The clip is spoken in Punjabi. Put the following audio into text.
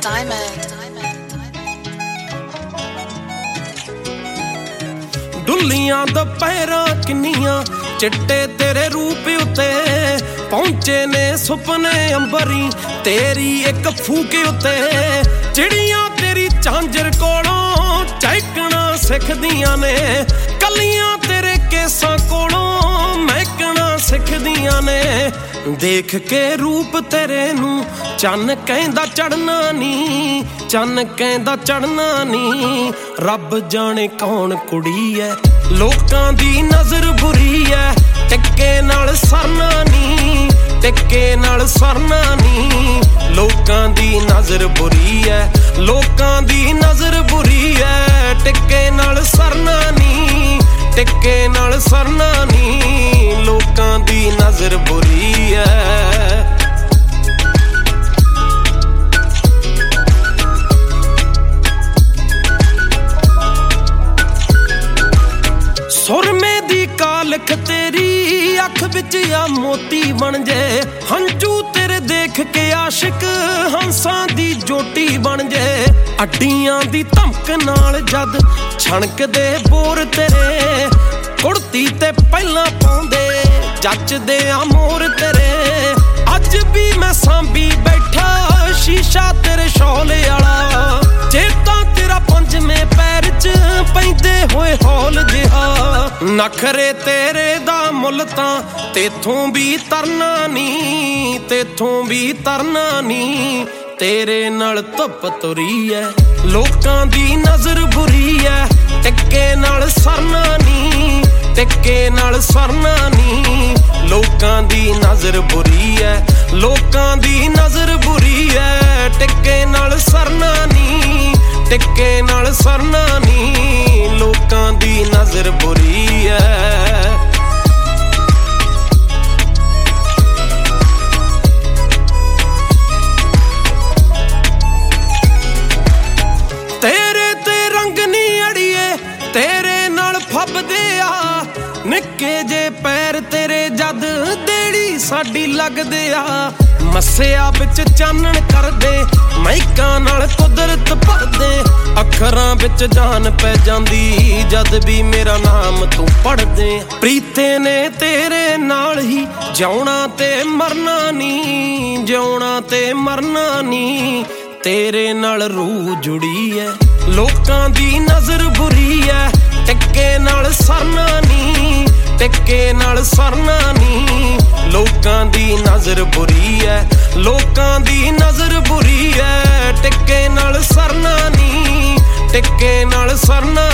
ਡੁੱਲੀਆਂ ਦੁਪਹਿਰਾਂ ਕਿੰਨੀਆਂ ਚਿੱਟੇ ਤੇਰੇ ਰੂਪ ਉੱਤੇ ਪਹੁੰਚੇ ਨੇ ਸੁਪਨੇ ਅੰਬਰੀ ਤੇਰੀ ਇੱਕ ਫੂਕ ਉੱਤੇ ਚਿੜੀਆਂ ਤੇਰੀ ਝਾਂਜਰ ਕੋਲੋਂ ਚਹਿਕਣਾ ਸਿੱਖਦੀਆਂ ਨੇ ਕੱਲੀਆਂ ਤੇਰੇ ਕੇਸਾਂ ਕੋਲੋਂ ਮਹਿਕਣਾ ਸਿੱਖਦੀਆਂ ਨੇ ਦੇਖ ਕੇ ਰੂਪ ਤੇਰੇ ਨੂੰ ਚੰਨ ਕਹਿੰਦਾ ਚੜਨਾ ਨੀ ਚੰਨ ਕਹਿੰਦਾ ਚੜਨਾ ਨੀ ਰੱਬ ਜਾਣੇ ਕੌਣ ਕੁੜੀ ਐ ਲੋਕਾਂ ਦੀ ਨਜ਼ਰ ਬੁਰੀ ਐ ਟਿੱਕੇ ਨਾਲ ਸਰਨਾ ਨੀ ਟਿੱਕੇ ਨਾਲ ਸਰਨਾ ਨੀ ਲੋਕਾਂ ਦੀ ਨਜ਼ਰ ਬੁਰੀ ਐ ਲੋਕਾਂ ਦੀ ਨਜ਼ਰ ਬੁਰੀ ਐ ਟਿੱਕੇ ਨਾਲ ਸਰਨਾ ਨੀ ਟਿੱਕੇ ਨਾਲ ਸਰਨਾ ਨੀ ਲੋਕਾਂ ਦੀ ਨਜ਼ਰ ਬੁਰੀ ਐ ਸੁਰਮੇ ਦੀ ਕਾਲਖ ਤੇਰੀ ਅੱਖ ਵਿੱਚ ਆ ਮੋਤੀ ਬਣ ਜੇ ਹੰਝੂ ਤੇਰੇ ਦੇਖ ਕੇ ਆਸ਼ਿਕ ਹੰਸਾਂ ਦੀ ਜੋਟੀ ਬਣ ਜੇ ਅੱਡੀਆਂ ਦੀ ਧਮਕ ਨਾਲ ਜਦ ਛਣਕਦੇ ਬੋਰ ਤੇਰੇ ਕੁੜਤੀ ਤੇ ਪਹਿਲਾਂ ਪਾਉਂਦੇ ਜੱਚਦੇ ਆ ਮੋਰ ਤੇਰੇ ਅੱਜ ਵੀ ਮੈਂ ਸਾਂਭੀ ਬੈਠਾ ਸ਼ੀਸ਼ਾ ਤੇਰੇ ਸ਼ੌਲੇ ਵਾਲਾ ਜੇ ਤਾਂ ਤੇਰਾ ਪੰਜਵੇਂ ਪੈਰ 'ਚ ਪੈਂਦੇ ਹੋਏ ਹੌਲ ਜਿਹਾ ਨਖਰੇ ਤੇਰੇ ਦਾ ਮੁੱਲ ਤਾਂ ਤੇਥੋਂ ਵੀ ਤਰਨਾ ਨੀ ਤੇਥੋਂ ਵੀ ਤਰਨਾ ਨੀ ਤੇਰੇ ਨਾਲ ਧੁੱਪ ਤੁਰੀ ਐ ਲੋਕਾਂ ਦੀ ਨਜ਼ਰ ਬੁਰੀ ਐ ਟਿੱਕੇ ਨਾਲ ਸਰਨਾ ਨੀ ਟਿੱਕੇ ਨਾਲ ਸਰਨਾ ਨੀ ਲੋਕਾਂ ਦੀ ਨਜ਼ਰ ਬੁਰੀ ਐ ਲੋਕਾਂ ਦੀ ਨਜ਼ਰ ਬੁਰੀ ਐ ਟਿੱਕੇ ਨਾਲ ਸਰਨਾ ਨੀ ਟਿੱਕੇ ਨਾਲ ਸਰਨਾ ਨੀ ਲੋਕਾਂ ਦੀ ਨਜ਼ਰ ਬੁਰੀ ਐ ਤੇਰੇ ਤੇ ਰੰਗ ਨੀ ਅੜੀਏ ਤੇਰੇ ਨਾਲ ਫੱਬਦੇ ਆ ਨਿੱਕੇ ਜੇ ਪੈਰ ਤੇਰੇ ਜਦ ਦੇੜੀ ਸਾਡੀ ਲੱਗਦੇ ਆ ਮੱਸਿਆ ਵਿੱਚ ਚਾਨਣ ਕਰਦੇ ਮਹਿਕਾਂ ਨਾਲ ਕੁਦਰਤ ਭਰਦੇ ਅੱਖਰਾਂ ਵਿੱਚ ਜਾਨ ਪੈ ਜਾਂਦੀ ਜਦ ਵੀ ਮੇਰਾ ਨਾਮ ਤੂੰ ਪੜ੍ਹਦੇ ਪ੍ਰੀਤੇ ਨੇ ਤੇਰੇ ਨਾਲ ਹੀ ਜਿਉਣਾ ਤੇ ਮਰਨਾ ਨੀ ਜਿਉਣਾ ਤੇ ਮਰਨਾ ਨੀ ਤੇਰੇ ਨਾਲ ਰੂਹ ਜੁੜੀ ਐ ਲੋਕਾਂ ਦੀ ਨਜ਼ਰ ਬੁਰੀ ਐ ਟਿੱਕੇ ਨਾਲ ਸਰਨਾ ਨੀ ਟਿੱਕੇ ਨਾਲ ਸਰਨਾ ਨੀ ਲੋਕਾਂ ਦੀ ਨਜ਼ਰ ਬੁਰੀ ਐ ਲੋਕਾਂ ਦੀ ਨਜ਼ਰ ਬੁਰੀ ਐ ਟਿੱਕੇ ਨਾਲ ਸਰਨਾ ਨੀ ਟਿੱਕੇ ਨਾਲ ਸਰਨਾ